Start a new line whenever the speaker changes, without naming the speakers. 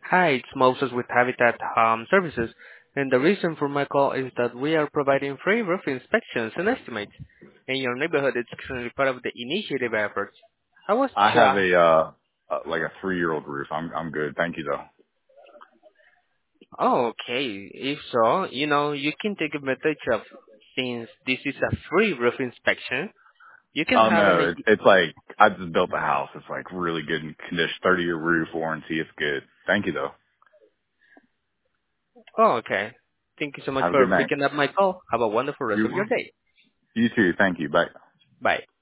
Hi, it's Moses with Habitat Home Services, and the reason for my call is that we are providing free roof inspections and estimates, and your neighborhood is currently part of the initiative efforts. I was
I have
uh,
like a 3-year-old roof. I'm good. Thank you though.
oh, okay. If so, you can take advantage of since this is a free roof inspection. You can
Oh
have an
no, it's like I just built a house. It's like really good in condition. 30-year roof warranty. It's good. Thank you though.
oh, okay. Thank you so much
Have a
for
good night.
picking up my call. Have a wonderful rest of your
You
day.
you too. Thank you. Bye.
Bye.